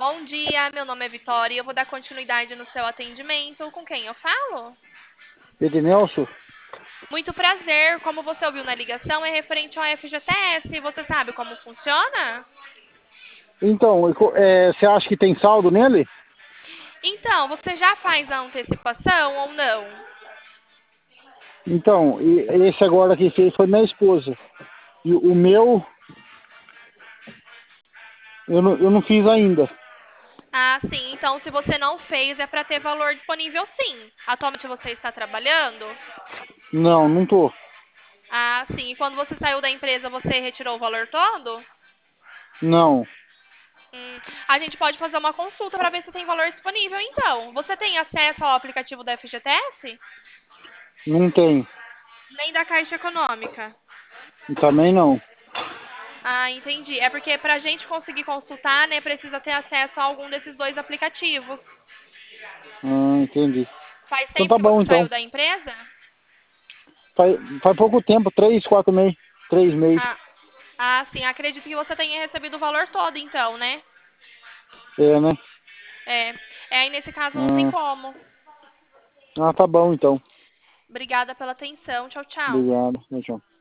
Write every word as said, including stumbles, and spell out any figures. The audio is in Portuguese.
Bom dia, meu nome é Vitória e eu vou dar continuidade no seu atendimento. Com quem eu falo? Ednelson? Muito prazer. Como você ouviu na ligação, é referente ao F G T S. Você sabe como funciona? Então, é, você acha que tem saldo nele? Então, você já faz a antecipação ou não? Então, e esse agora que fez foi minha esposa. E o meu, eu não, eu não fiz ainda. Ah, sim. Então, se você não fez, é para ter valor disponível, sim. Atualmente você está trabalhando? Não, não tô. Ah, sim. E quando você saiu da empresa, você retirou o valor todo? Não, Hum, a gente pode fazer uma consulta para ver se tem valor disponível, então. Você tem acesso ao aplicativo da F G T S? não tem. Nem da Caixa Econômica. Também não. Ah, entendi. É porque para a gente conseguir consultar, né, precisa ter acesso a algum desses dois aplicativos. Ah, entendi. Faz Então tempo tá que você bom, saiu então. da empresa? Faz, faz pouco tempo, três, quatro meses. Três meses. Ah, ah, sim. Acredito que você tenha recebido o valor todo, então, né? É, né? É. É, aí nesse caso não tem Ah, como. ah, tá bom, então. Obrigada pela atenção. Tchau, tchau. Obrigado. Tchau.